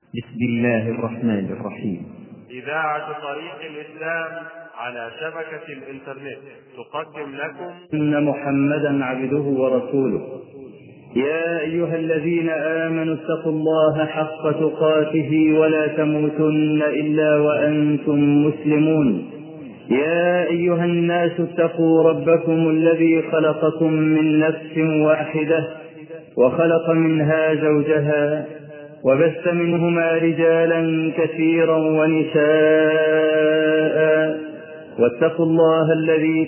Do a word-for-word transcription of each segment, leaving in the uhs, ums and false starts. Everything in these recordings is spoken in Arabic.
بسم الله الرحمن الرحيم. إذاعة طريق الإسلام على شبكة الإنترنت تقدم لكم إن محمدا عبده ورسوله. يا أيها الذين آمنوا اتقوا الله حق تقاته ولا تموتن إلا وأنتم مسلمون. يا أيها الناس اتقوا ربكم الذي خلقكم من نفس واحدة وخلق منها زوجها وبث منهما رجالا كثيرا ونساء، واتقوا الله الذي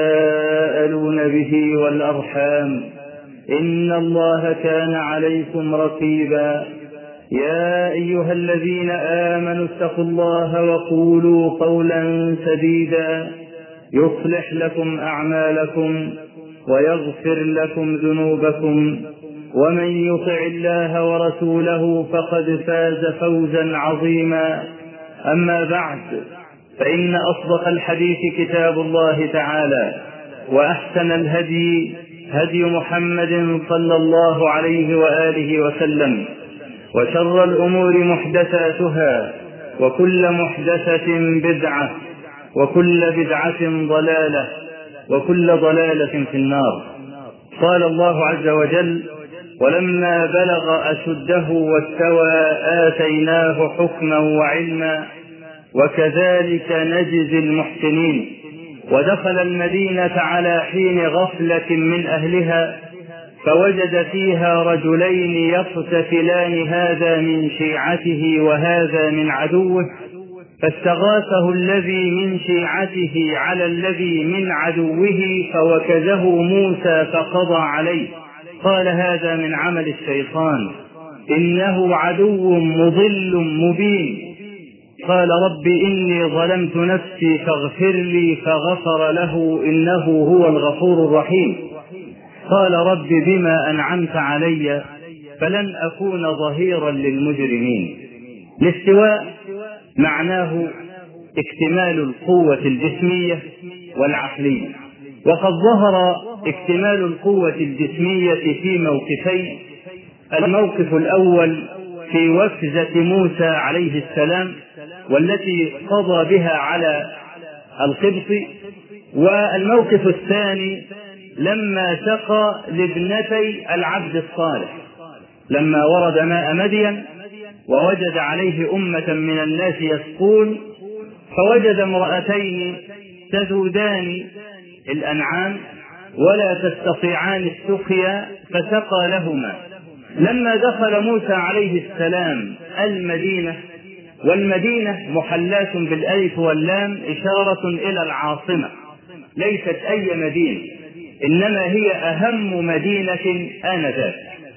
تساءلون به والأرحام إن الله كان عليكم رقيبا. يا أيها الذين آمنوا اتقوا الله وقولوا قولا سديدا يصلح لكم أعمالكم ويغفر لكم ذنوبكم، ومن يطع الله ورسوله فقد فاز فوزا عظيما. أما بعد، فإن أصدق الحديث كتاب الله تعالى، وأحسن الهدي هدي محمد صلى الله عليه وآله وسلم، وشر الأمور محدثاتها، وكل محدثة بدعة، وكل بدعة ضلالة، وكل ضلالة في النار. قال الله عز وجل: ولما بلغ أشده واستوى آتيناه حكما وعلما وكذلك نجزي المحسنين. ودخل المدينة على حين غفلة من أهلها فوجد فيها رجلين يقتتلان، هذا من شيعته وهذا من عدوه، فاستغاثه الذي من شيعته على الذي من عدوه فوكزه موسى فقضى عليه. قال: هذا من عمل الشيطان إنه عدو مضل مبين. قال: رب إني ظلمت نفسي فاغفر لي، فغفر له إنه هو الغفور الرحيم. قال: رب بما أنعمت علي فلن أكون ظهيرا للمجرمين. الاستواء معناه اكتمال القوة الجسمية والعقلية، وقد ظهر اكتمال القوة الجسمية في موقفين: الموقف الأول في وفزة موسى عليه السلام والتي قضى بها على القبط، والموقف الثاني لما سقى لابنتي العبد الصالح، لما ورد ماء مدين ووجد عليه أمة من الناس يسقون، فوجد امرأتين تذودان الأنعام ولا تستطيعان السقيا فسقى لهما. لما دخل موسى عليه السلام المدينة، والمدينة محلاة بالألف واللام إشارة إلى العاصمة، ليست أي مدينة، إنما هي أهم مدينة آنذاك.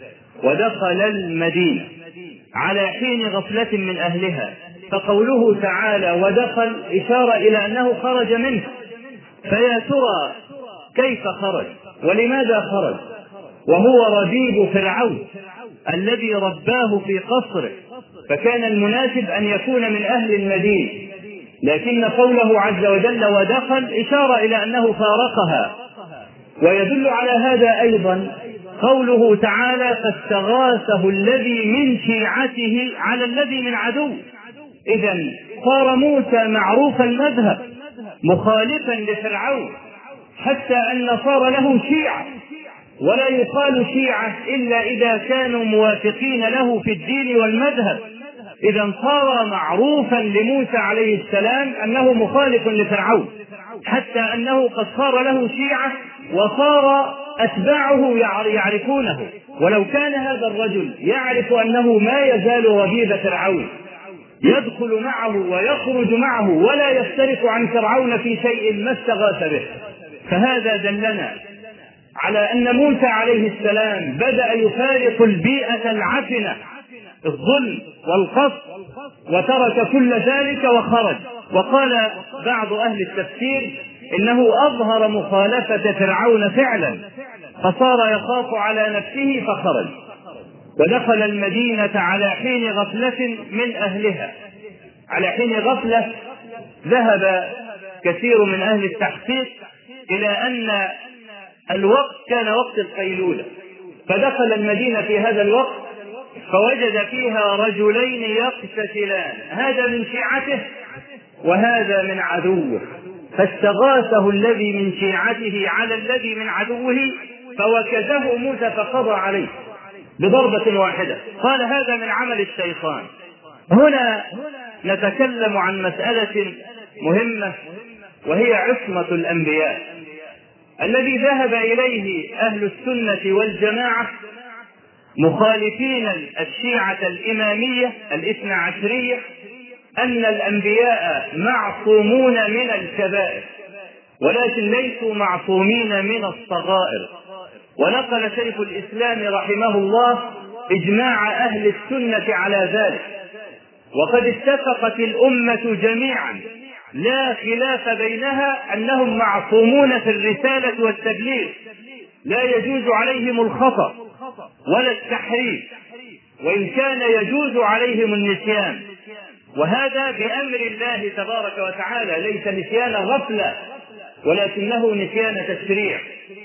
ودخل المدينة على حين غفلة من أهلها، فقوله تعالى ودخل إشارة إلى أنه خرج منه. فيا ترى كيف خرج ولماذا خرج وهو ربيب فرعون الذي رباه في قصره، فكان المناسب أن يكون من أهل المدينة، لكن قوله عز وجل ودخل إشارة إلى أنه فارقها. ويدل على هذا أيضا قوله تعالى فاستغاثه الذي من شيعته على الذي من عدو. إذن صار موسى معروف المذهب مخالفا لفرعون، حتى أن صار له شيعة، ولا يقال شيعة إلا إذا كانوا موافقين له في الدين والمذهب. إذن صار معروفا لموسى عليه السلام أنه مخالف لفرعون، حتى أنه قد صار له شيعة وصار أتباعه يعرفونه. ولو كان هذا الرجل يعرف أنه ما يزال ربيب فرعون، يدخل معه ويخرج معه ولا يفترق عن فرعون في شيء ما استغاث به. فهذا دلنا على أن موسى عليه السلام بدأ يفارق البيئة العفنة، الظلم والقصد، وترك كل ذلك وخرج. وقال بعض أهل التفسير إنه أظهر مخالفة فرعون فعلا، فصار يخاف على نفسه فخرج. ودخل المدينة على حين غفلة من أهلها. على حين غفلة ذهب كثير من أهل التحقيق إلى أن الوقت كان وقت القيلولة، فدخل المدينة في هذا الوقت فوجد فيها رجلين يقتتلان، هذا من شيعته وهذا من عدوه، فاستغاثه الذي من شيعته على الذي من عدوه فوكزه موسى فقضى عليه بضربة واحدة. قال هذا من عمل الشيطان. هنا نتكلم عن مسألة مهمة وهي عصمة الأنبياء، الذي ذهب إليه أهل السنة والجماعة مخالفين الشيعة الإمامية الاثنى عشرية أن الأنبياء معصومون من الكبائر ولكن ليسوا معصومين من الصغائر. ونقل شيخ الإسلام رحمه الله إجماع أهل السنة على ذلك، وقد اتفقت الأمة جميعا لا خلاف بينها أنهم معصومون في الرسالة والتبليغ، لا يجوز عليهم الخطأ ولا التحريف، وإن كان يجوز عليهم النسيان، وهذا بأمر الله تبارك وتعالى، ليس نسيان غفلة ولكنه نسيان تشريع.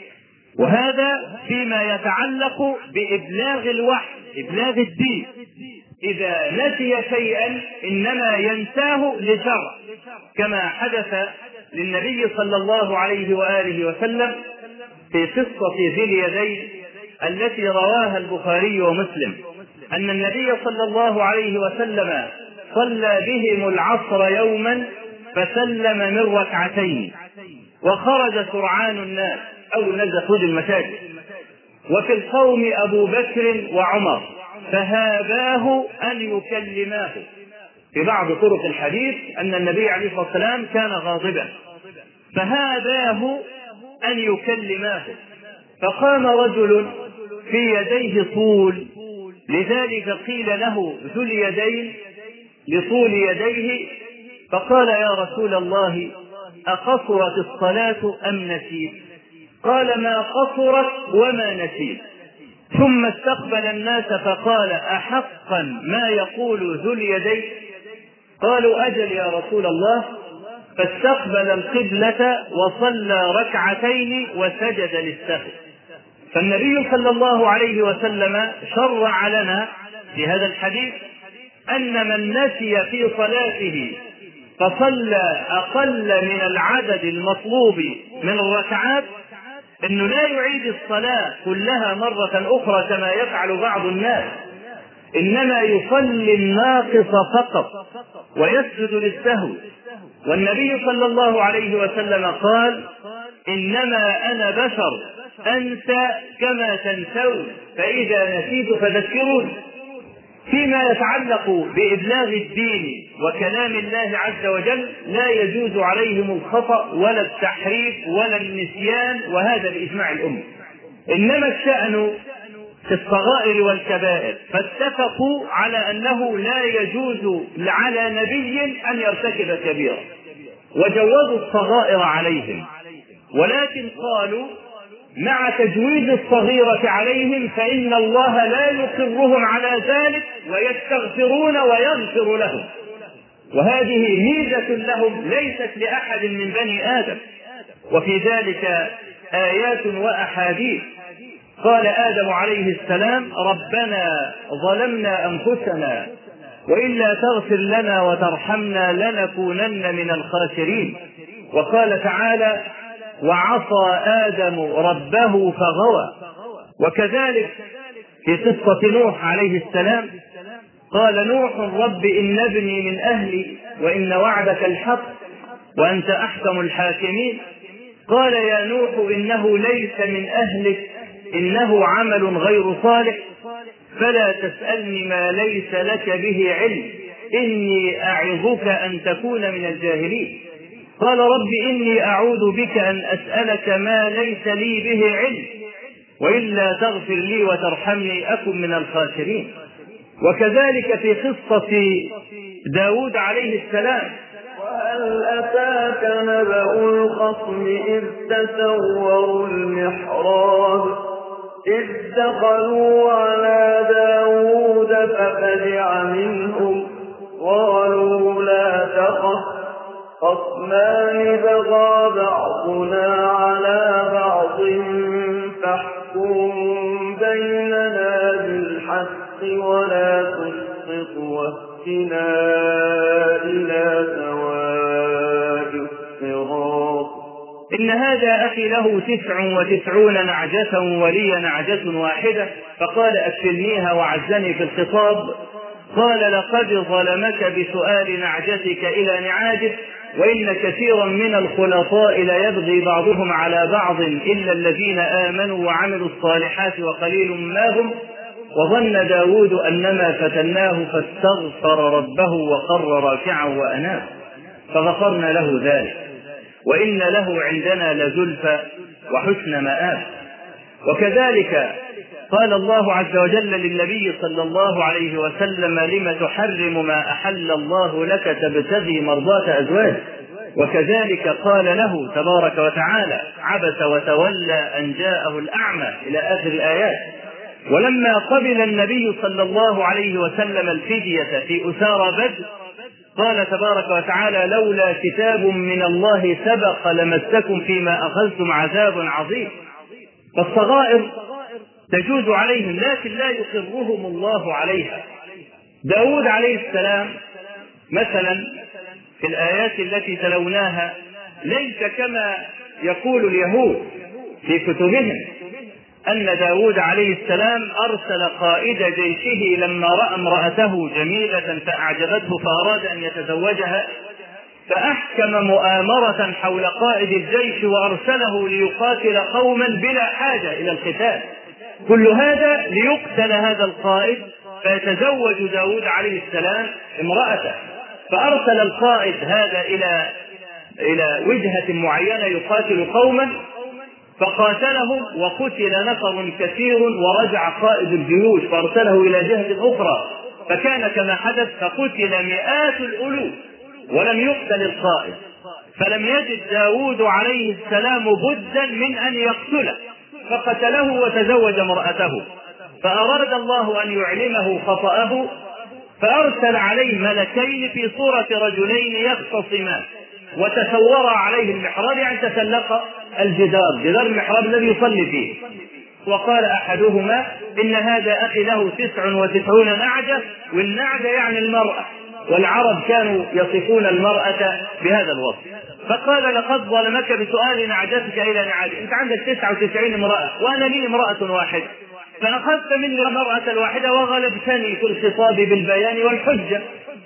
وهذا فيما يتعلق بإبلاغ الوحي، إبلاغ الدين. إذا نسي شيئا إنما ينساه لشرع، كما حدث للنبي صلى الله عليه وآله وسلم في قصة ذي اليدين التي رواها البخاري ومسلم، أن النبي صلى الله عليه وسلم صلى بهم العصر يوما فسلم من ركعتين، وخرج سرعان الناس أو نزل خروج المساجد، وفي القوم أبو بكر وعمر فهاباه أن يكلماه. في بعض طرق الحديث أن النبي عليه الصلاة والسلام كان غاضبا فهاباه أن يكلماه، فقام رجل في يديه طول، لذلك قيل له ذو اليدين لطول يديه، فقال يا رسول الله أقصرت الصلاة أم نسيت؟ قال ما قصرت وما نسيت. ثم استقبل الناس فقال أحقا ما يقول ذو اليدين؟ قالوا أجل يا رسول الله. فاستقبل القبلة وصلى ركعتين وسجد للسهو. فالنبي صلى الله عليه وسلم شرع لنا في هذا الحديث أن من نسي في صلاته فصلى أقل من العدد المطلوب من الركعات أنه لا يعيد الصلاة كلها مرة أخرى كما يفعل بعض الناس، إنما يصلي الناقص فقط ويسجد للسهو. والنبي صلى الله عليه وسلم قال إنما أنا بشر أنسى كما تنسون فإذا نسيت فذكرون. فيما يتعلق بإبلاغ الدين وكلام الله عز وجل لا يجوز عليهم الخطأ ولا التحريف ولا النسيان، وهذا بإجماع الأمة. إنما الشأن في الصغائر والكبائر، فاتفقوا على أنه لا يجوز على نبي أن يرتكب كبيرة وجوزوا الصغائر عليهم، ولكن قالوا مع تجويز الصغيرة عليهم فإن الله لا يقرهم على ذلك ويستغفرون ويغفر لهم، وهذه ميزة لهم ليست لأحد من بني آدم. وفي ذلك آيات وأحاديث. قال آدم عليه السلام ربنا ظلمنا أنفسنا وإن لا تغفر لنا وترحمنا لنكونن من الخاسرين. وقال تعالى وعصى آدم ربه فغوى. وكذلك في قصة نوح عليه السلام قال نوح رب إن ابني من أهلي وإن وعدك الحق وأنت أحكم الحاكمين. قال يا نوح إنه ليس من أهلك إنه عمل غير صالح فلا تسألني ما ليس لك به علم إني أعظك أن تكون من الجاهلين. قال رب إني أعوذ بك أن أسألك ما ليس لي به علم وإلا تغفر لي وترحمني أكن من الخاسرين. وكذلك في قصة داود عليه السلام وهل أتاك نبأ الخصم إذ تسوروا المحراب إذ دخلوا على داود ففزع منهم قالوا لا تخف خصمان بغى بعضنا على بعض فاحكم بيننا بالحق ولا اهدنا إلى سواء الصراط. إن هذا أخي له تسع وتسعون نعجة ولي نعجة واحدة، فقال أكفلنيها وعزني في الخطاب. قال لقد ظلمك بسؤال نعجتك إلى نعاجه، وإن كثيرا من الخلطاء ليبغي بعضهم على بعض إلا الذين آمنوا وعملوا الصالحات وقليل ما هم. وظن داود أنما فتناه فاستغفر ربه وخر راكعا وأناب فغفرنا له ذلك، وإن له عندنا لزلفى وحسن مآب. وكذلك قال الله عز وجل للنبي صلى الله عليه وسلم لم تحرم ما أحل الله لك تبتغي مرضاة أزواجك. وكذلك قال له تبارك وتعالى عبس وتولى أن جاءه الأعمى إلى آخر الآيات. ولما قبل النبي صلى الله عليه وسلم الفدية في أسارى بدر قال تبارك وتعالى لولا كتاب من الله سبق لمسكم فيما أخذتم عذاب عظيم. فالصغائر تجوز عليهم لكن لا يقرهم الله عليها. داود عليه السلام مثلا في الآيات التي تلوناها ليس كما يقول اليهود في كتبهم أن داود عليه السلام أرسل قائد جيشه لما رأى امرأته جميلة فأعجبته فأراد أن يتزوجها فأحكم مؤامرة حول قائد الجيش وأرسله ليقاتل قوما بلا حاجة إلى القتال. كل هذا ليقتل هذا القائد فيتزوج داود عليه السلام امرأته. فأرسل القائد هذا إلى إلى وجهة معينة يقاتل قوما فقاتلهم وقتل نفر كثير ورجع قائد الجيوش فأرسله إلى جهة أخرى فكان كما حدث فقتل مئات الألوف ولم يقتل القائد. فلم يجد داود عليه السلام بدا من أن يقتله فقتله وتزوج امرأته. فأراد الله أن يعلمه خطأه فأرسل عليه ملكين في صورة رجلين يختصمان وتسورا عليه المحراب يعني تسلق الجدار جدار المحراب الذي يصلي فيه. وقال أحدهما إن هذا أخي له تسع وتسعون نعجة، والنعجة يعني المرأة، والعرب كانوا يصفون المرأة بهذا الوصف. فقال لقد ظلمك بسؤال نعجتك إلى نعاجه، أنت عندك تسعة وتسعين امرأة وأنا لي امرأة واحدة، فأخذت مني المرأة الواحدة وغلبتني في الخطاب بالبيان والحجة.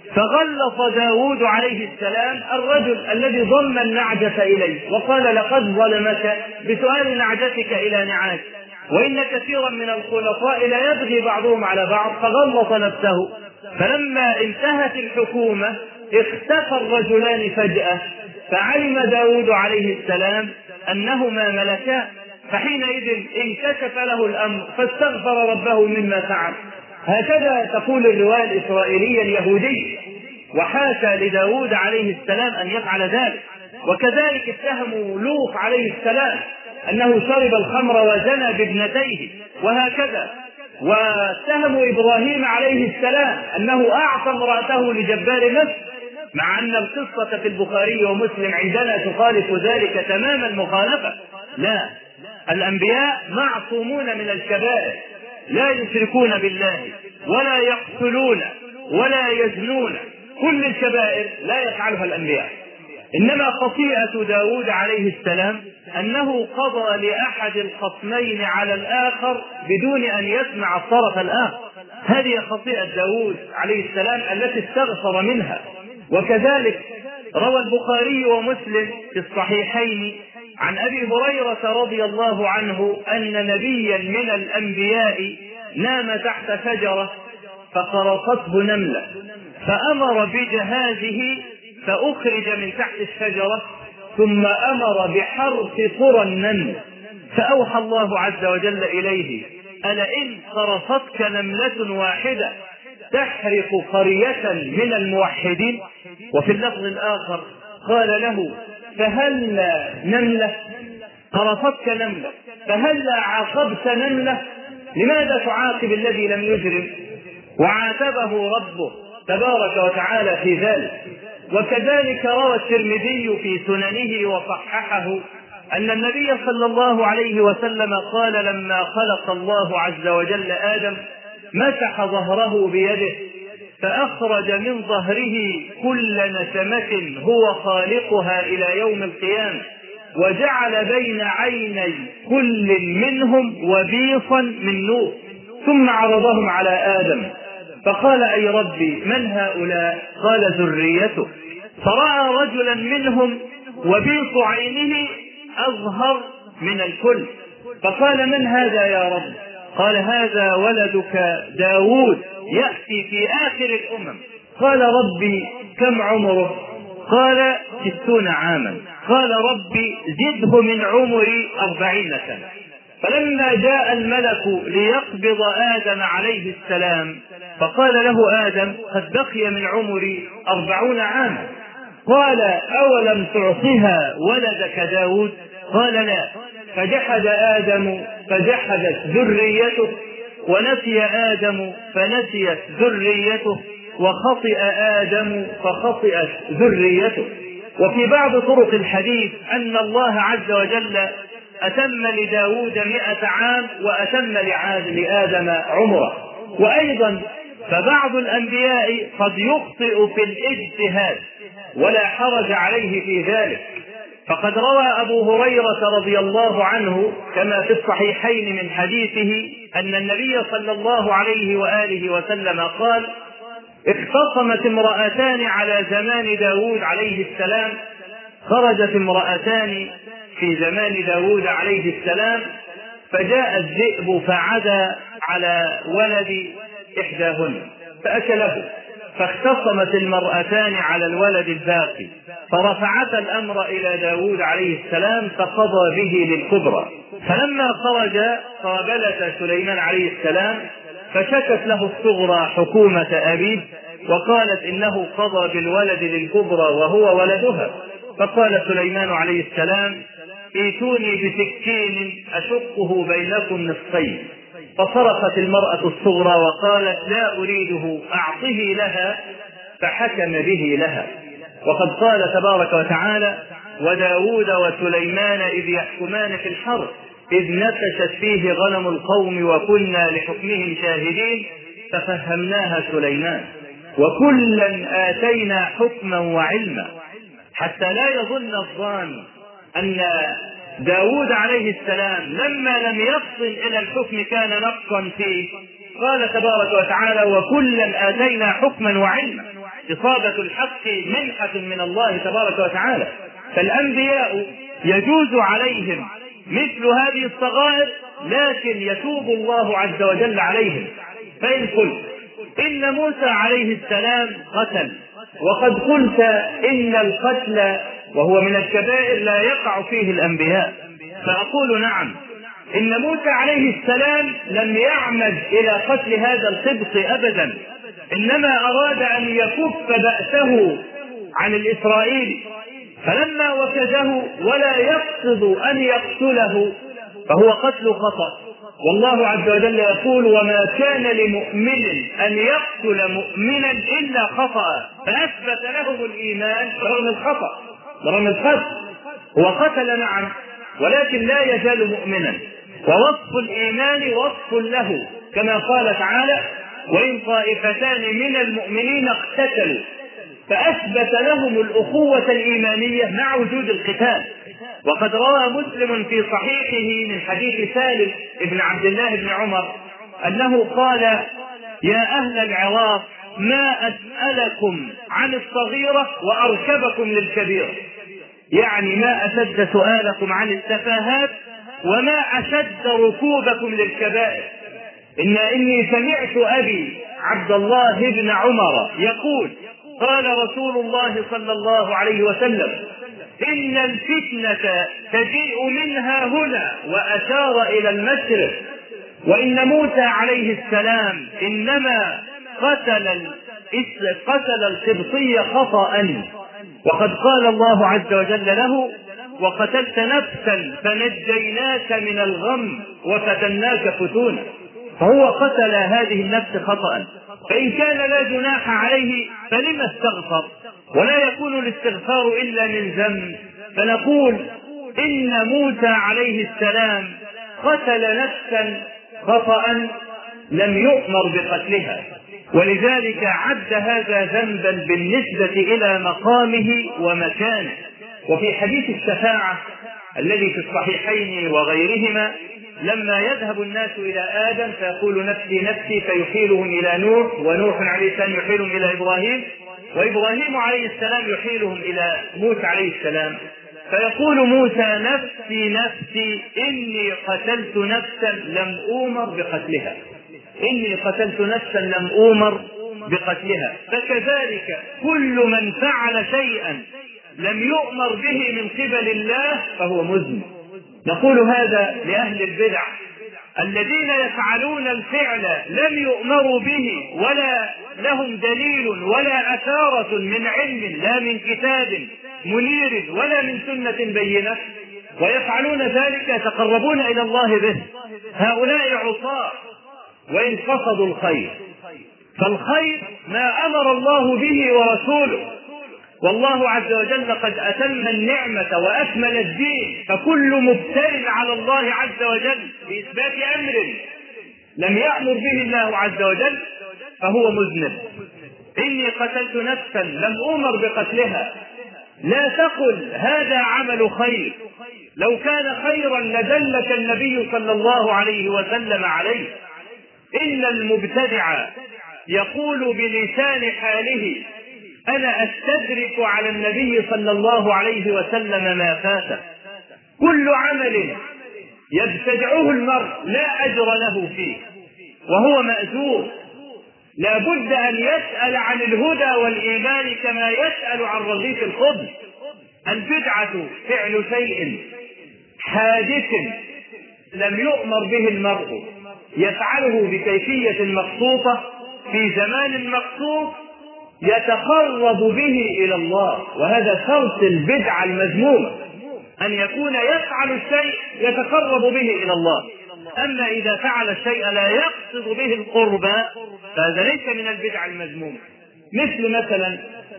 فغلط داود عليه السلام الرجل الذي ضم النعجة إليه وقال لقد ظلمك بسؤال نعجتك إلى نعاج، وإن كثيرا من الخلطاء لا يبغي بعضهم على بعض، فغلط نفسه. فلما انتهت الحكومة اختفى الرجلان فجأة، فعلم داود عليه السلام أنهما ملكان، فحينئذ انكشف له الأمر فاستغفر ربه مما فعل. هكذا تقول الرواية الإسرائيلية اليهودية، وحاشا لداود عليه السلام أن يفعل ذلك. وكذلك اتهموا لوط عليه السلام أنه شرب الخمر وزنى بابنتيه وهكذا. واتهموا إبراهيم عليه السلام أنه أعطى امرأته لجبار مصر، مع أن القصة في البخاري ومسلم عندنا تخالف ذلك تمام المخالفة. لا، الأنبياء معصومون من الكبائر، لا يشركون بالله ولا يقتلون ولا يزنون، كل الكبائر لا يفعلها الأنبياء. إنما خطيئة داود عليه السلام أنه قضى لأحد الخصمين على الآخر بدون أن يسمع الطرف الآخر. هذه خطيئة داود عليه السلام التي استغفر منها. وكذلك روى البخاري ومسلم في الصحيحين عن أبي هريرة رضي الله عنه أن نبيا من الأنبياء نام تحت شجرة فقرصته نملة، فأمر بجهازه فأخرج من تحت الشجرة، ثم أمر بحرق قرى النمل، فأوحى الله عز وجل إليه ألئن قرصتك نملة واحدة تحرق قرية من الموحدين. وفي اللفظ الآخر قال له فهل نملة قرصتك نملة فهل عاقبت نملة، لماذا تعاقب الذي لم يجرم؟ وعاتبه ربه تبارك وتعالى في ذلك. وكذلك روى الترمذي في سننه وصححه أن النبي صلى الله عليه وسلم قال لما خلق الله عز وجل آدم مسح ظهره بيده فأخرج من ظهره كل نسمة هو خالقها إلى يوم القيامة، وجعل بين عيني كل منهم وبيصا من نور، ثم عرضهم على آدم فقال: أي ربي من هؤلاء؟ قال: ذريته. فرأى رجلا منهم وبيص عينه أظهر من الكل، فقال: من هذا يا رب؟ قال: هذا ولدك داود يأتي في آخر الأمم. قال: ربي كم عمره؟ قال: ستون عاما. قال: ربي زده من عمري أربعين سنة. فلما جاء الملك ليقبض آدم عليه السلام فقال له آدم: قد بقي من عمري أربعون عاما. قال: أولم تعطها ولدك داود؟ قال: لا. فجحد آدم فجحدت ذريته، ونسي آدم فنسيت ذريته، وخطئ آدم فخطئت ذريته. وفي بعض طرق الحديث أن الله عز وجل أتم لداود مئة عام وأتم لآدم عمره. وأيضا فبعض الأنبياء قد يخطئ في الاجتهاد ولا حرج عليه في ذلك، فقد روى أبو هريرة رضي الله عنه كما في الصحيحين من حديثه أن النبي صلى الله عليه وآله وسلم قال: اختصمت امرأتان على زمان داود عليه السلام. خرجت امرأتان في زمان داود عليه السلام، فجاء الذئب فعدى على ولد إحداهن فأكله، فاختصمت المرأتان على الولد الباقي، فرفعت الأمر إلى داود عليه السلام فقضى به للكبرى. فلما خرج قابلت سليمان عليه السلام فشكت له الصغرى حكومة أبيه، وقالت: إنه قضى بالولد للكبرى وهو ولدها. فقال سليمان عليه السلام: ائتوني بسكين أشقه بينكم نصفين. فصرخت المرأة الصغرى وقالت: لا أريده، أعطه لها. فحكم به لها. وقد قال تبارك وتعالى: وداود وسليمان إذ يحكمان في الحرث إذ نفشت فيه غنم القوم وكنا لحكمهم شاهدين ففهمناها سليمان وكلا آتينا حكما وعلما. حتى لا يظن الظان أن داود عليه السلام لما لم يفصل إلى الحكم كان نقصا فيه. قال تبارك وتعالى: وكلا آتينا حكما وعلما. إصابة الحق منحة من الله تبارك وتعالى، فالأنبياء يجوز عليهم مثل هذه الصغائر، لكن يتوب الله عز وجل عليهم. فإن قلت إن موسى عليه السلام قتل، وقد قلت إن القتل وهو من الكبائر لا يقع فيه الأنبياء، فأقول نعم، إن موسى عليه السلام لم يعمد إلى قتل هذا القبط أبدا، إنما أراد أن يكف بأسه عن الإسرائيلي، فلما وكده ولا يقصد أن يقتله فهو قتل خطأ. والله عز وجل يقول: وما كان لمؤمن أن يقتل مؤمنا إلا خطأ، فأثبت لهم الإيمان برغم الخطأ برغم القتل. هو قتل نعم، ولكن لا يزال مؤمنا، ووصف الإيمان وصف له، كما قال تعالى: وإن طائفتان من المؤمنين اقتتلوا، فأثبت لهم الأخوة الإيمانية مع وجود القتال. وقد روى مسلم في صحيحه من حديث سالم بن عبد الله بن عمر أنه قال: يا أهل العراق، ما أسألكم عن الصغيرة وأركبكم للكبيرة، يعني ما أشد سؤالكم عن التفاهات وما أشد ركوبكم للكبائر. إن إني سمعت أبي عبد الله بن عمر يقول: قال رسول الله صلى الله عليه وسلم: إن الفتنة تجيء منها هنا، وأشار إلى المشرق، وإن موسى عليه السلام إنما قتل قتل القبطي خطأ، وقد قال الله عز وجل له: وقتلت نفسا فنجيناك من الغم وفتناك فتونا. فهو قتل هذه النفس خطأ، فإن كان لا جناح عليه فلما استغفر؟ ولا يكون الاستغفار إلا من ذنب. فنقول إن موسى عليه السلام قتل نفسا خطأ لم يؤمر بقتلها، ولذلك عد هذا ذنبا بالنسبة إلى مقامه ومكانه. وفي حديث الشفاعة الذي في الصحيحين وغيرهما لما يذهب الناس إلى آدم فيقول نفسي نفسي فيحيلهم إلى نوح، ونوح عليه السلام يحيلهم إلى إبراهيم، وإبراهيم عليه السلام يحيلهم إلى موسى عليه السلام، فيقول موسى نفسي نفسي إني قتلت نفسا لم أؤمر بقتلها، إني قتلت نفسا لم أؤمر بقتلها. فكذلك كل من فعل شيئا لم يؤمر به من قبل الله فهو مذنب. نقول هذا لأهل البدع الذين يفعلون الفعل لم يؤمروا به ولا لهم دليل ولا أثارة من علم، لا من كتاب منير ولا من سنة بينة، ويفعلون ذلك يتقربون إلى الله به. هؤلاء عصاة وإن قصدوا الخير، فالخير ما أمر الله به ورسوله، والله عز وجل قد أتم النعمة وأكمل الدين، فكل مبتل على الله عز وجل بإثبات أمر لم يأمر به الله عز وجل فهو مذنب. إني قتلت نفسا لم أؤمر بقتلها، لا تقل هذا عمل خير، لو كان خيرا لدلك النبي صلى الله عليه وسلم عليه. إن المبتدع يقول بلسان حاله أنا أستدرك على النبي صلى الله عليه وسلم ما فاته. كل عمل يبتدعه المرء لا أجر له فيه وهو مأجور، لا بد أن يسأل عن الهدى والإيمان كما يسأل عن رغيف الخبز. البدعة فعل شيء حادث لم يؤمر به المرء، يفعله بكيفية مخصوصة في زمان مخصوص يتقرب به إلى الله، وهذا شرط البدعة المذمومة أن يكون يفعل الشيء يتقرب به إلى الله. أما إذا فعل الشيء لا يقصد به القربى فهذا ليس من البدعة المذمومة. مثل مثلا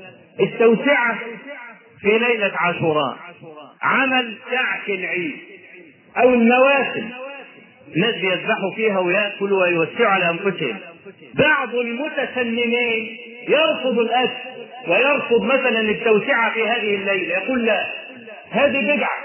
التوسعة في ليلة عاشوراء، عمل كعك العيد أو المواسم، الناس يذبحوا فيها ويأكلوا ويوسعوا على أنفسهم. بعض المتسننين يرفض الأكل ويرفض مثلا التوسعة في هذه الليلة، يقول لا هذه بدعة.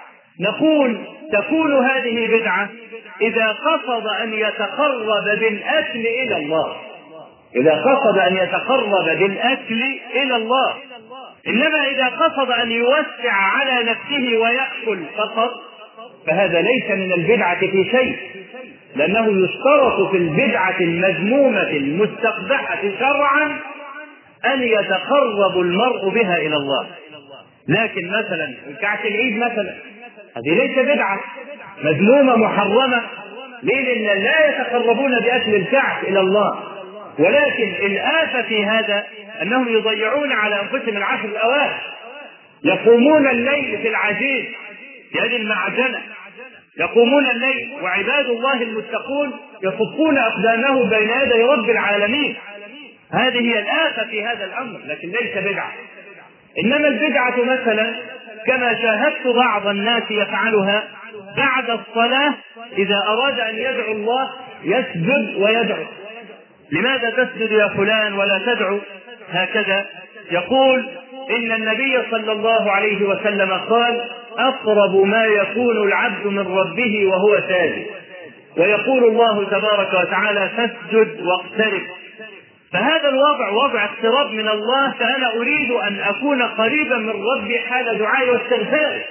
نقول تكون هذه بدعة إذا قصد أن يتقرب بالأكل إلى الله، إذا قصد أن يتقرب بالأكل إلى الله. إنما إذا قصد أن يوسع على نفسه ويأكل فقط فهذا ليس من البدعة في شيء، لأنه يشترط في البدعة المذمومة المستقبحة شرعا أن يتقرب المرء بها إلى الله. لكن مثلا كعك العيد مثلا هذه ليس بدعة، مذمومة محرمة. ليه؟ لأن لا يتقربون بأكل الكعك إلى الله، ولكن الآفة في هذا أنهم يضيعون على أنفسهم العشر الأواخر، يقومون الليل في العجين بهذه المعجنة، يقومون الليل وعباد الله المتقون يصفون أقدامهم بين يدي رب العالمين. هذه هي الآفة في هذا الأمر، لكن ليس بدعة. إنما البدعة مثلا كما شاهدت بعض الناس يفعلها بعد الصلاة إذا أراد أن يدعو الله يسجد ويدعو. لماذا تسجد يا فلان ولا تدعو هكذا؟ يقول إن النبي صلى الله عليه وسلم قال أقرب ما يكون العبد من ربه وهو ساجد، ويقول الله تبارك وتعالى فاسجد واقترب. فهذا الوضع وضع اقتراب من الله، فأنا أريد أن أكون قريبا من ربي حال دعائي واستغفاري.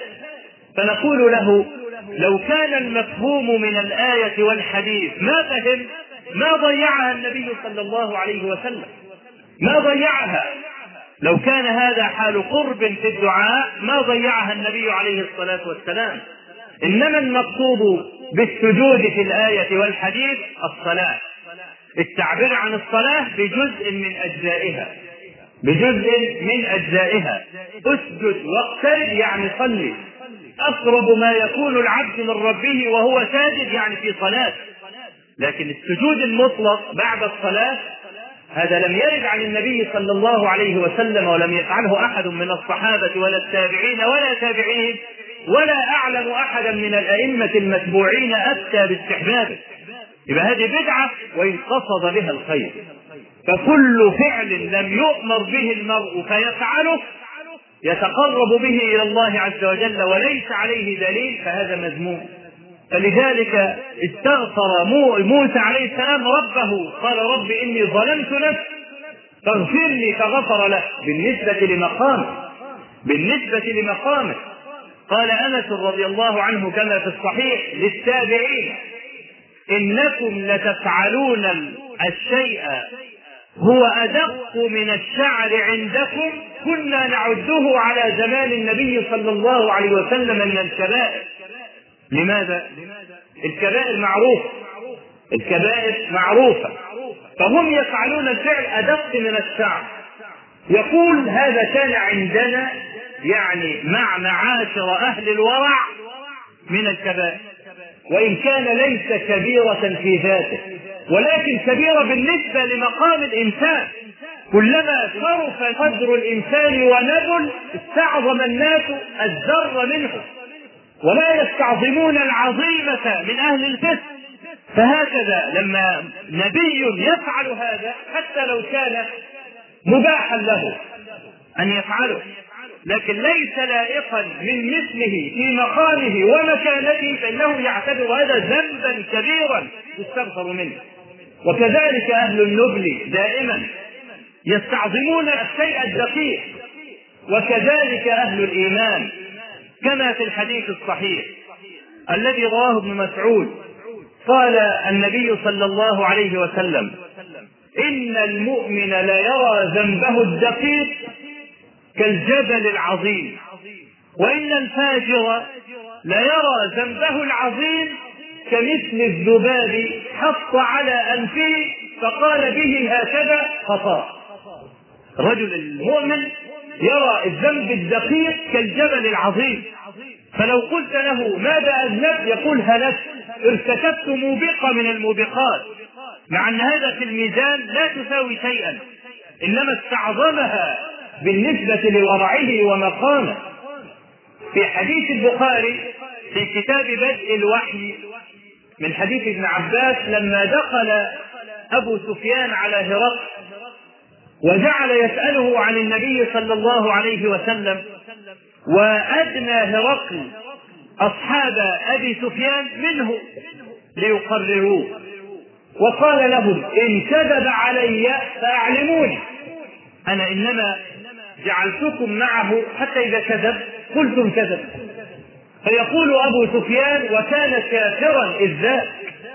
فنقول له لو كان المفهوم من الآية والحديث ما فهم ما ضيعها النبي صلى الله عليه وسلم، ما ضيعها. لو كان هذا حال قرب في الدعاء ما ضيعها النبي عليه الصلاة والسلام. إنما المقصود بالسجود في الآية والحديث الصلاة، التعبير عن الصلاة بجزء من أجزائها، بجزء من أجزائها. اسجد واقترب يعني صلي، أقرب ما يكون العبد من ربه وهو ساجد يعني في صلاة. لكن السجود المطلق بعد الصلاة هذا لم يرد عن النبي صلى الله عليه وسلم، ولم يفعله أحد من الصحابة ولا التابعين ولا تابعيهم، ولا أعلم أحدا من الأئمة المتبوعين أفتى باستحبابه. يبقى هذه بدعة وإن قصد بها الخير. فكل فعل لم يؤمر به المرء فيفعله يتقرب به إلى الله عز وجل وليس عليه دليل فهذا مذموم. فلذلك استغفر موسى عليه السلام ربه، قال رب إني ظلمت نفسي فاغفر لي فغفر له. بالنسبة لمقامه بالنسبة لمقامه قال أنس رضي الله عنه كما في الصحيح للتابعين إنكم لتفعلون الشيء هو أدق من الشعر عندكم كنا نعده على زمان النبي صلى الله عليه وسلم من الكبائر. لماذا؟ الكبائر معروفة الكبائر معروفة فهم يفعلون الفعل أدق من الشعر. يقول هذا كان عندنا يعني مع معاشر أهل الورع من الكبائر، وإن كان ليس كبيرة في ذاته ولكن كبيرة بالنسبة لمقام الإنسان. كلما شرف قدر الإنسان ونبل استعظم الناس الذر منه ولا يستعظمون العظيمة من أهل الفسق. فهكذا لما نبي يفعل هذا حتى لو كان مباحا له أن يفعله لكن ليس لائقا من مثله في مقامه ومكانته فإنه يعتبر هذا ذنبا كبيرا يستغفر منه. وكذلك أهل النبل دائما يستعظمون الشيء الدقيق، وكذلك أهل الإيمان كما في الحديث الصحيح الذي رواه ابن مسعود قال النبي صلى الله عليه وسلم إن المؤمن لا يرى ذنبه الدقيق كالجبل العظيم وإن الفاجر لا يرى ذنبه العظيم كمثل الذباب حط على أنفه فقال به هكذا خطأ. رجل المؤمن يرى الذنب الدقيق كالجبل العظيم، فلو قلت له ماذا أذنبت يقول هلكت ارتكبت موبقة من الموبقات، مع أن هذا في الميزان لا تساوي شيئا إنما استعظمها بالنسبة لورعه ومقامه. في حديث البخاري في كتاب بدء الوحي من حديث ابن عباس لما دخل أبو سفيان على هرقل وجعل يسأله عن النبي صلى الله عليه وسلم وأدنى هرقل أصحاب أبي سفيان منه ليقرروه وقال لهم إن كذب علي فأعلموني أنا إنما جعلتكم معه حتى إذا كذب قلتم كذب. فيقول أبو سفيان وكان كافرا إذ ذاك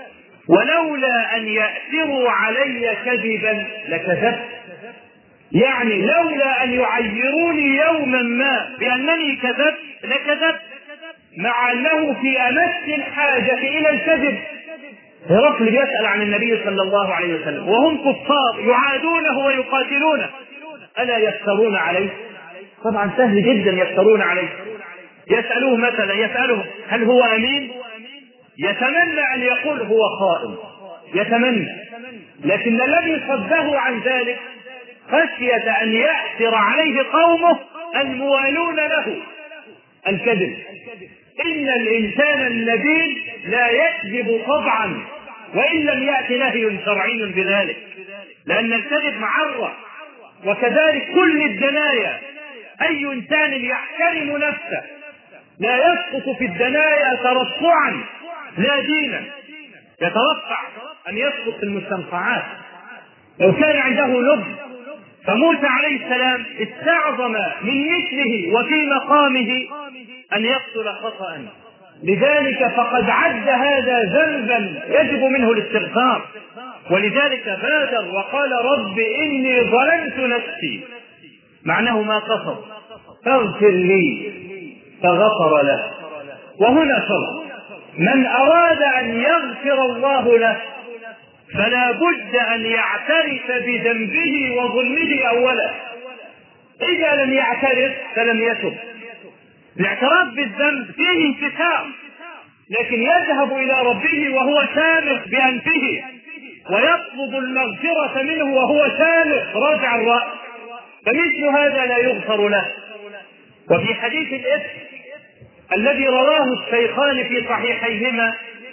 ولولا أن يأثروا علي كذبا لكذبت، يعني لولا أن يعيروني يوما ما بأنني كذبت لكذبت، مع أنه في أمس الحاجة إلى الكذب. هرقل يسأل عن النبي صلى الله عليه وسلم وهم كفار يعادونه ويقاتلونه ألا يفترون عليه؟ طبعا سهل جدا يفترون عليه. يسألوه مثلا يسأله هل هو أمين؟ يتمنى أن يقول هو خائن يتمنى، لكن الذي صده عن ذلك خشية أن يأثر عليه قومه الموالون له الكذب. إن الإنسان النبيل لا يكذب طبعا وإن لم يأت نهي شرعي بذلك، لأن الكذب معرة. وكذلك كل الدنايا أي إنسان يحترم نفسه لا يسقط في الدنايا ترفعا لا دينا، يترفع أن يسقط في المستنقعات لو كان عنده لب. فموسى عليه السلام استعظم من مثله وفي مقامه أن يقتل خطأ، لذلك فقد عد هذا ذنبا يجب منه الاستغفار، ولذلك بادر وقال رب إني ظلمت نفسي، معناه ما قصد فاغفر لي فغفر له. وهنا شرط من أراد أن يغفر الله له فلا بد أن يعترف بذنبه وظلمه أولا. إذا لم يعترف فلم يتب. الاعتراف بالذنب فيه انكسار، لكن يذهب إلى ربه وهو شامخ بأنفه ويطلب المغفرة منه وهو شامخ راجع الرأس، فمثل هذا لا يغفر له. وفي حديث الإفك الذي رواه الشيخان في صحيحيهما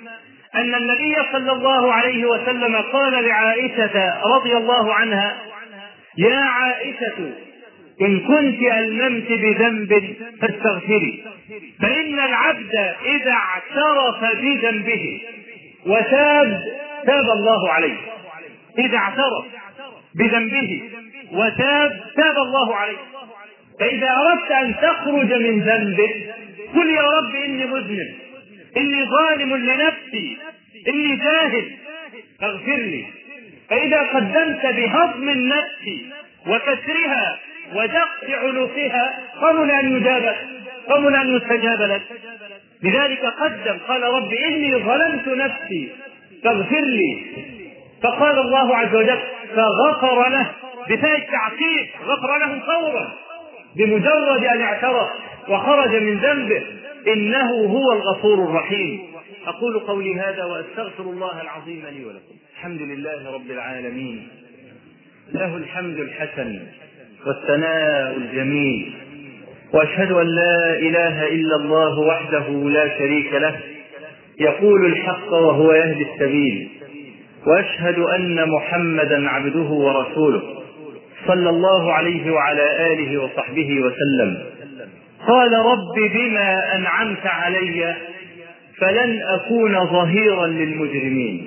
أن النبي صلى الله عليه وسلم قال لعائشة رضي الله عنها: يا عائشة إن كنت ألممت بذنب فاستغفري، فإن العبد إذا اعترف بذنبه وتاب تاب الله عليه. إذا اعترف بذنبه وتاب تاب الله عليه. فإذا أردت أن تخرج من ذنبك قل يا رب إني مذنب، إني ظالم لنفسي، إني جاهل فاغفر لي. فإذا قدمت بهضم النفس وكسرها ودق عنقها قبل أن يجاب قبل أن يستجاب لك. لذلك قدم قال: رب إني ظلمت نفسي فاغفر لي. فقال الله عز وجل فغفر له بفاء التعقيب، غفر له فورا بمجرد أن اعترف وخرج من ذنبه، إنه هو الغفور الرحيم. أقول قولي هذا وأستغفر الله العظيم لي ولكم. الحمد لله رب العالمين، له الحمد الحسن والثناء الجميل، وأشهد أن لا إله إلا الله وحده لا شريك له يقول الحق وهو يهدي السبيل، وأشهد أن محمدا عبده ورسوله صلى الله عليه وعلى آله وصحبه وسلم. قال: رب بما أنعمت علي فلن أكون ظهيرا للمجرمين.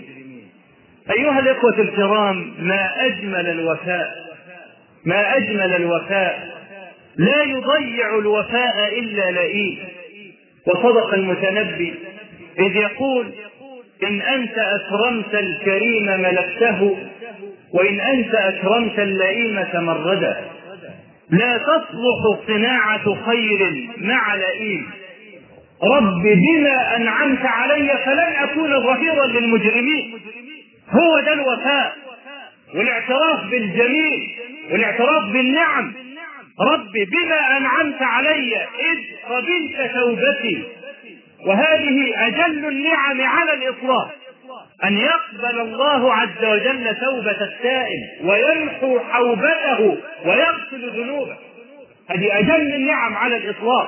أيها الإخوة الكرام، ما أجمل الوفاء، ما أجمل الوفاء، لا يضيع الوفاء إلا لئيم. وصدق المتنبي إذ يقول: إن أنت أكرمت الكريم ملكته، وإن أنت أكرمت اللئيم تمردا. لا تصلح صناعة خير مع لئيم. رب بما أنعمت علي فلن أكون ظهيرا للمجرمين. هو ده الوفاء والاعتراف بالجميل والاعتراف بالنعم. رب بما أنعمت علي إذ قبلت توبتي. وهذه أجل النعم على الإطلاق، أن يقبل الله عز وجل توبة التائب ويمحو حوبته ويغسل ذنوبه. هذه أجل النعم على الإطلاق.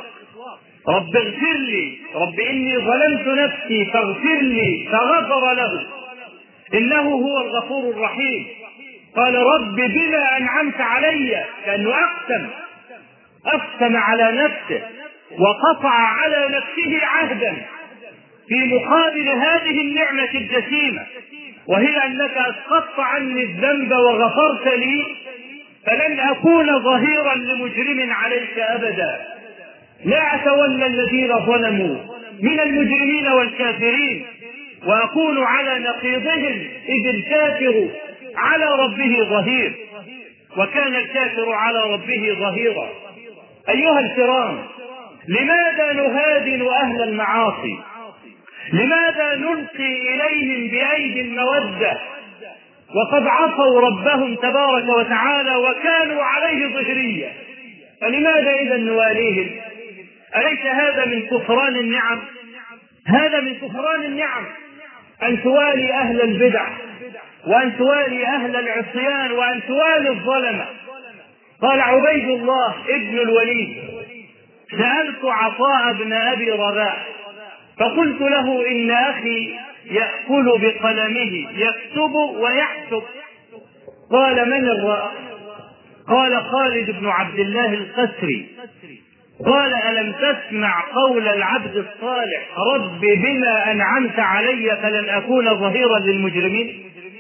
رب اغفر لي، رب إني ظلمت نفسي فاغفر لي، فغفر له إنه هو الغفور الرحيم. قال: رب بما أنعمت علي، كأنه أقسم أقسم على نفسه وقطع على نفسه عهدا في مقابل هذه النعمة الجسيمة، وهي أنك أسقطت عني الذنب وغفرت لي، فلن أكون ظهيرا لمجرم عليك أبدا. لا أتولى الذين ظلموا من المجرمين والكافرين، وأكون على نقيضهم إذ الكافر على ربه ظهير، وكان الكافر على ربه ظهيرا. أيها الكرام، لماذا نهادن أهل المعاصي؟ لماذا نلقي إليهم بأيدي المودة وقد عصوا ربهم تبارك وتعالى وكانوا عليه ظهريا؟ فلماذا إذا نواليهم؟ أليس هذا من كفران النعم؟ هذا من كفران النعم، أن توالي أهل البدع، وأن توالي أهل العصيان، وأن توالي الظلمة. قال عبيد الله ابن الوليد: سألت عطاء بن أبي رباح فقلت له: إن أخي يأكل بقلمه يكتب ويحسب. قال: من الرأى؟ قال: خالد بن عبد الله القسري. قال: ألم تسمع قول العبد الصالح: رب بما أنعمت علي فلن أكون ظهيرا للمجرمين؟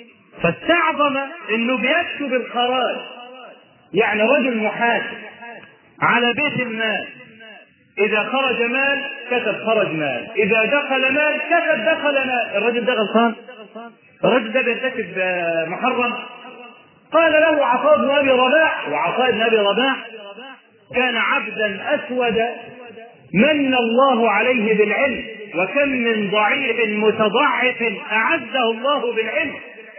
فاستعظم أنه بيكتب الخراج، يعني رجل محاسب على بيت المال، إذا خرج مال كتب خرج مال، إذا دخل مال كتب دخل مال. الرجل ده غلطان؟ الرجل ده بيرتكب محرم؟ قال له عطاء بن أبي رباح، وعطاء بن أبي رباح كان عبدا أسود من الله عليه بالعلم، وكم من ضعيف متضعف أعزه الله بالعلم.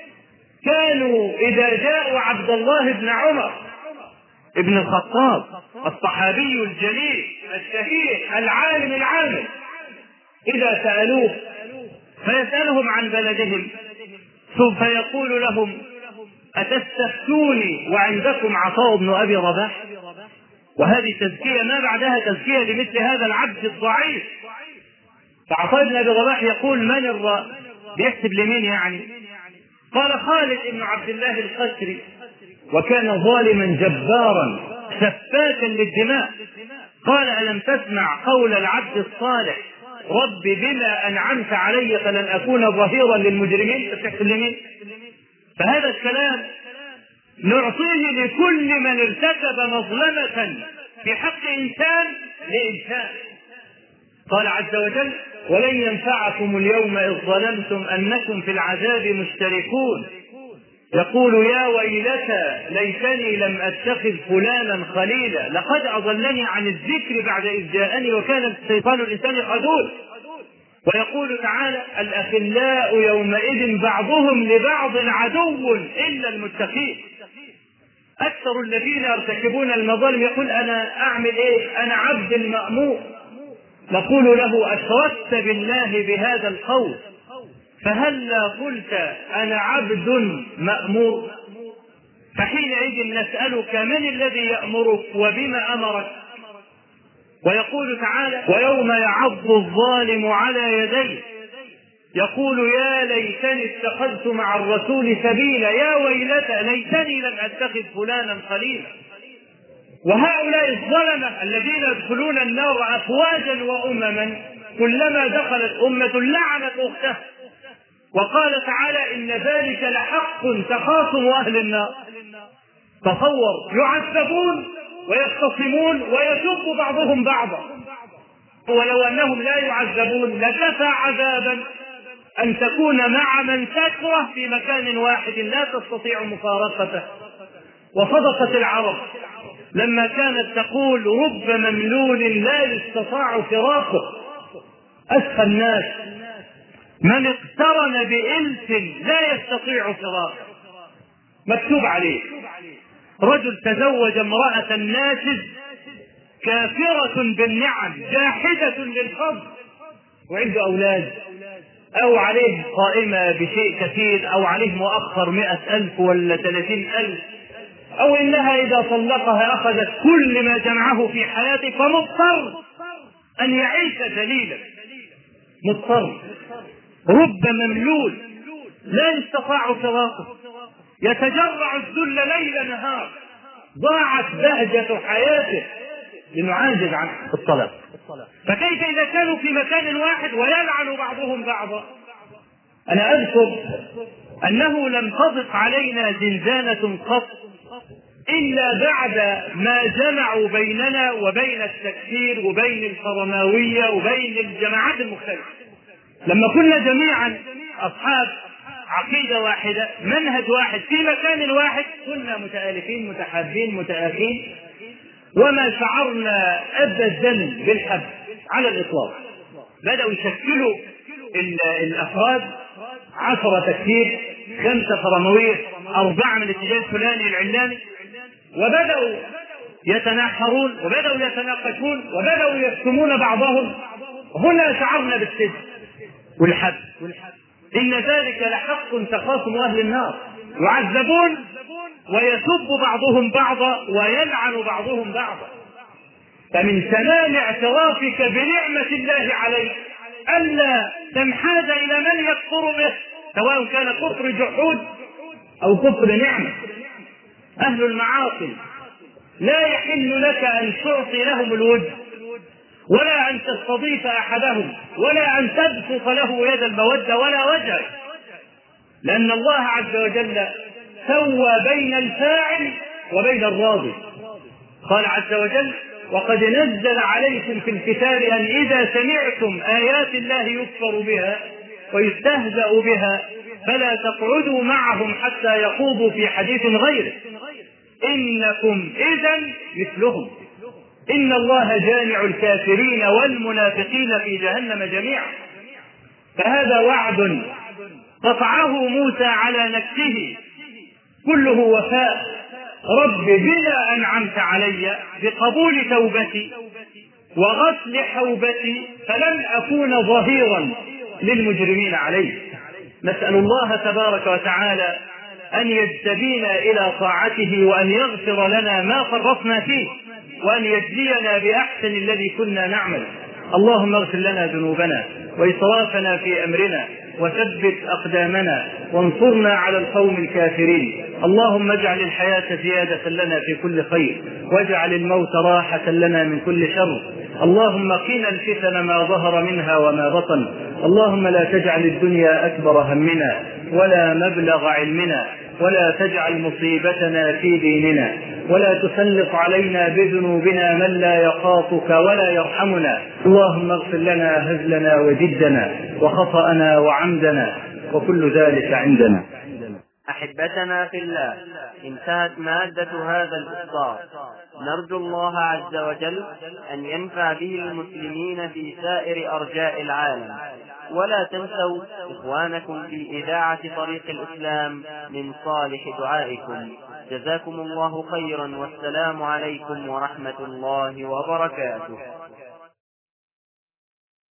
كانوا إذا جاءوا عبد الله بن عمر ابن الخطاب الصحابي الجليل الشهير العالم العامل، إذا سألوه فيسألهم عن بلدهم ثم يقول لهم: أتستفتوني وعندكم عطاء بن أبي رباح؟ وهذه تزكية ما بعدها تزكية لمثل هذا العبد الضعيف. فعطاء بن أبي رباح يقول: من الرأى؟ بيحسب لمين يعني؟ قال خالد بن عبد الله القسري، وكان ظالما جبارا سفاكا للدماء. قال ألم تسمع قول العبد الصالح رب بما أنعمت علي فلن أكون ظهيرا للمجرمين؟ تحسب لمين؟ فهذا الكلام نعطيه لكل من ارتكب مظلمة في حق إنسان لإنسان. قال عز وجل ولن ينفعكم اليوم إذ ظلمتم أنكم في العذاب مشتركون يقول يا ويلتى ليتني لم أتخذ فلانا خليلا لقد أضلني عن الذكر بعد إذ جاءني وكان الشيطان الإنسان خذول. ويقول تعالى الأخلاء يومئذ بعضهم لبعض عدو إلا المتقين. أكثر الذين يرتكبون المظالم يقول أنا أعمل إيه؟ أنا عبد المأمور. نقول له أشركت بالله بهذا القول، فهلا قلت أنا عبد مأمور؟ فحينئذ نسألك من الذي يأمرك وبما أمرك؟ ويقول تعالى ويوم يعض الظالم على يديه يقول يا ليتني اتخذت مع الرسول سبيلا يا ويلتى ليتني لم أتخذ فلانا خليلا. وهؤلاء الظلمة الذين يدخلون النار أفواجا وأمما كلما دخلت أمة لعنت أختها. وقال تعالى إن ذلك لحق تخاصم أهل النار. تصور يعذبون ويختصمون ويسب بعضهم بعضا، ولو أنهم لا يعذبون لكفى عذابا أن تكون مع من تكره في مكان واحد لا تستطيع مفارقته. وصدقت العرب لما كانت تقول رب مملول لا يستطاع فراقه. أسخى الناس من اقترن بإنس لا يستطيع فراقه. مكتوب عليه رجل تزوج امرأة ناشز كافرة بالنعم جاحدة للفضل وعنده أولاد أو عليه قائمة بشيء كثير أو عليه مؤخر مئة ألف ولا ثلاثين ألف، أو إنها إذا طلقها أخذت كل ما جمعه في حياته فمضطر أن يعيش ذليلا. مضطر رب مملول لا يستطاع فراقه يتجرع الذل ليل نهار ضاعت بهجة حياته لأنه عاجز عن الطلب. فكيف إذا كانوا في مكان واحد ويلعن بعضهم بعضا؟ أنا أذكر أنه لم تضق علينا زنزانة قط إلا بعد ما جمعوا بيننا وبين التكفير وبين الحرماوية وبين الجماعات المختلفة. لما كنا جميعا أصحاب عقيدة واحدة منهج واحد في مكان واحد كنا متآلفين متحابين متآخين وما شعرنا أبدا بالحب على الإطلاق. بدأوا يشكلوا الأفراد عشرة تكفير خمسة حرموية أربعة من الاتجاه الفلاني العلاني، وبدأوا يتناحرون وبدأوا يتناقشون وبدأوا يشتمون بعضهم. هنا شعرنا بالسجن والحب. إن ذلك لحق تخاصم أهل النار يعذبون ويسب بعضهم بعضا ويلعن بعضهم بعضا. فمن تمام اعترافك بنعمة الله عليك ألا تنحاز إلى من يكفر به سواء كان كفر جحود أو كفر نعمة. أهل المعاصي لا يحل لك أن تعطي لهم الود ولا أن تستضيف أحدهم ولا أن تبسط له يد المودة ولا وجه، لأن الله عز وجل سوى بين الفاعل وبين الراضي. قال عز وجل وقد نزل عليكم في الكتاب أن إذا سمعتم آيات الله يكفر بها ويستهزأ بها فلا تقعدوا معهم حتى يخوضوا في حديث غيره إنكم إذن مثلهم إن الله جامع الكافرين والمنافقين في جهنم جميعا. فهذا وعد قطعه موسى على نفسه كله وفاء. رب بما أنعمت علي بقبول توبتي وغسل حوبتي فلن أكون ظهيرا للمجرمين عليه. نسأل الله تبارك وتعالى أن يجتبينا إلى طاعته وأن يغفر لنا ما فرطنا فيه وأن يجزينا بأحسن الذي كنا نعمل. اللهم اغفر لنا ذنوبنا وإسرافنا في أمرنا وثبت أقدامنا وانصرنا على القوم الكافرين. اللهم اجعل الحياة زيادة لنا في كل خير، واجعل الموت راحة لنا من كل شر. اللهم قنا الفتن ما ظهر منها وما بطن. اللهم لا تجعل الدنيا أكبر همنا ولا مبلغ علمنا، ولا تجعل مصيبتنا في ديننا، ولا تسلط علينا بذنوبنا من لا يخافك ولا يرحمنا. اللهم اغفر لنا هزلنا وجدنا وخطأنا وعمدنا وكل ذلك عندنا. أحبتنا في الله، انتهت مادة هذا الإصدار. نرجو الله عز وجل أن ينفع به المسلمين في سائر أرجاء العالم. ولا تنسوا إخوانكم في إذاعة طريق الإسلام من صالح دعائكم. جزاكم الله خيرا، والسلام عليكم ورحمة الله وبركاته.